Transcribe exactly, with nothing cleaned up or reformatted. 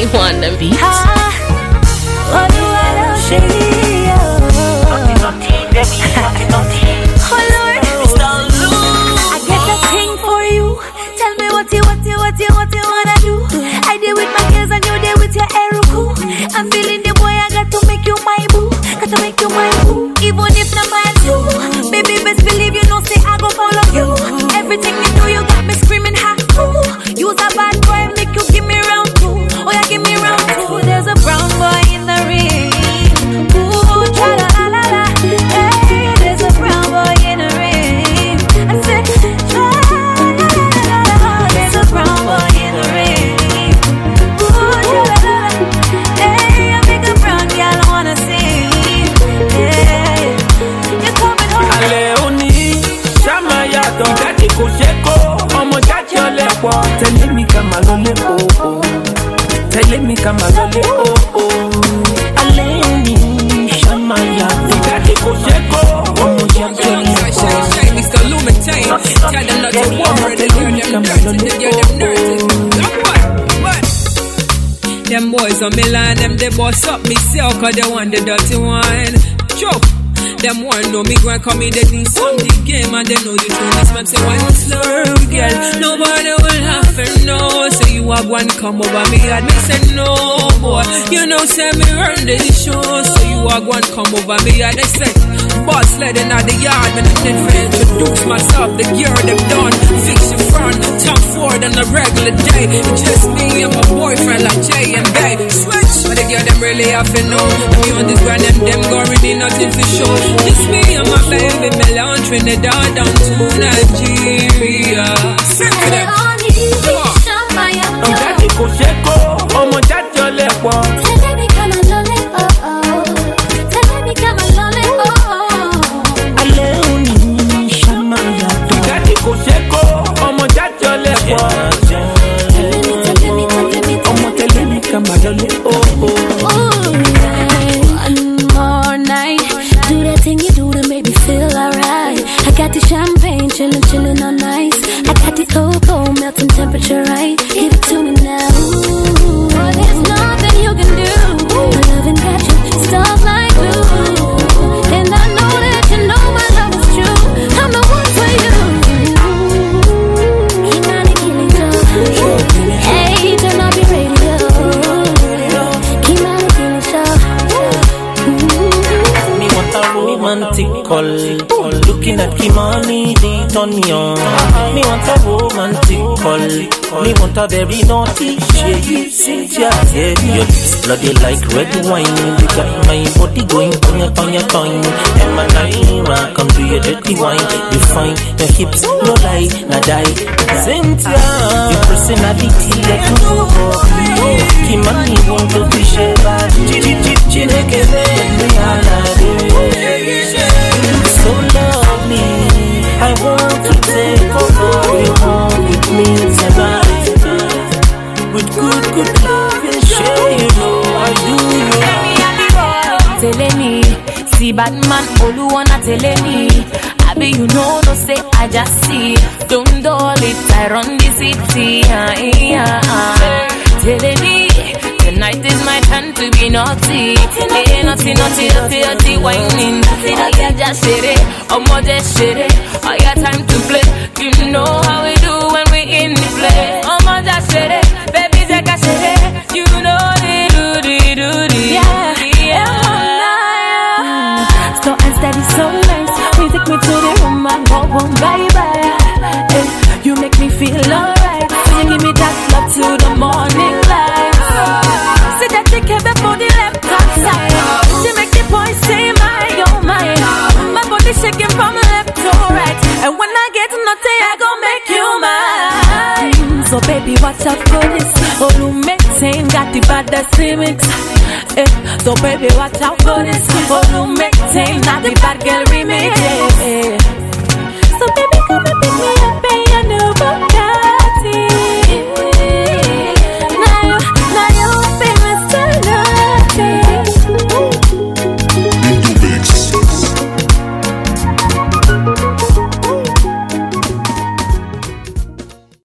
You want them beats? Ah, what do I love shady? Naughty, naughty, baby, naughty, naughty. Oh Lord, I get a thing for you. Tell me what you, what you, what you, what you wanna do. I did with my girls and you did with your Eruku. I'm feeling the boy, I got to make you my boo. Got to make you my boo. Even if not my you, baby, best believe you know, say I go follow you. Everything you do, you got me screaming ha. You's a bad boy, make you give me round two. Oh yeah, give me round two. There's a brown boy in the ring. Ooh, tra la la la la. Hey, there's a brown boy in the ring. I said, tra la la la la. There's a brown boy in the ring. Ooh, tra la la la. Hey, I make a brown girl wanna sing. Yeah, you're coming home. Aleoni, Shamaya, don't get it, Kosheko. Tell me come along, oh oh. Tell me come along, oh oh. Aleni, Shamaya, Tigati Kosheko. Shame is the luminate. Tell them not to worry, they hear them dirty, they hear them dirty. What? What? Them boys on me line, them they boss up me sell, cause they want the dirty wine. Choke. Them one know me going come in, they do some the game and they know you true. This man say why you slurp, girl. Nobody will have to know. So you have one come over me and me say no, boy. You know say me earn the show. So you have one come over me and they say boss sledding out the yard. Man I did for introduce myself. The gear them done, fix your front, top forward on a regular day. Just me and my boyfriend like Jay and Bay. Switch, but the girl them really have to know. And me on this brand them them got really nothing for show. It's me and my baby Melan, Trinidad down to Nigeria. Sing to them. Daddy Kosheko, Omo Daddy Olepo. Tell me come and lolly, oh oh. Tell me come and lolly, oh oh. Aleoni, Shamaya, Daddy Kosheko, Omo Daddy Olepo. Tell me, tell me, tell me, Omo tell me come and lolly, oh oh. One more night. Do that thing you do to make me feel alright. I got the champagne, chillin', chillin' all night. I got the cocoa, melting temperature right. Give it to me now. Ooh, there's nothing you can do. My loving got you stuck like glue. And I know that you know my love is true. I'm the one for you. Keep on the killing joke. Hey, turn off your radio. Keep on the killing joke. Romantic call, looking at Kimani, they turn me on. Me want a romantic call, me want a very naughty shady Cynthia. Yeah, your lips bloody like red wine. You got my body going on your on your tongue. And my Naira, come do your dirty wine. You find your hips no lie, na die. Cynthia, your personality like no copy. Kimani want to be sheba, Chineke me alade. So lovely, I want to take over you home with me tonight. With good, good love and share, you know I do you. Tell me, see bad man, all you wanna tell me. I be you know, no say I just see. Don't doll it, I run the city. Uh, yeah, uh. Tell me. Tonight is my turn to be naughty. Hey, naughty, naughty, naughty, naughty, whining. Oh yeah, just shit it, oh more just shit it. Oh yeah, time to play. You know how we do when we in the play. Oh more just shit it, baby take a shit it. You know the do the do the yeah, yeah. Mm. Slow and steady, so nice. You take me to the room and go home, bye bye. Hey, you make me feel alright. So you give me that love to the morning light. See that chick before the left hand side. She make the boy say my, oh my. My body shaking from left to right. And when I get naughty, I gon' make you mine. So baby, watch out for this. Oh, you make same got the baddest remix. Eh. So baby, watch out for this. Oh, you make same not the bad girl remix. Eh. So baby, come and pick me up, and you know,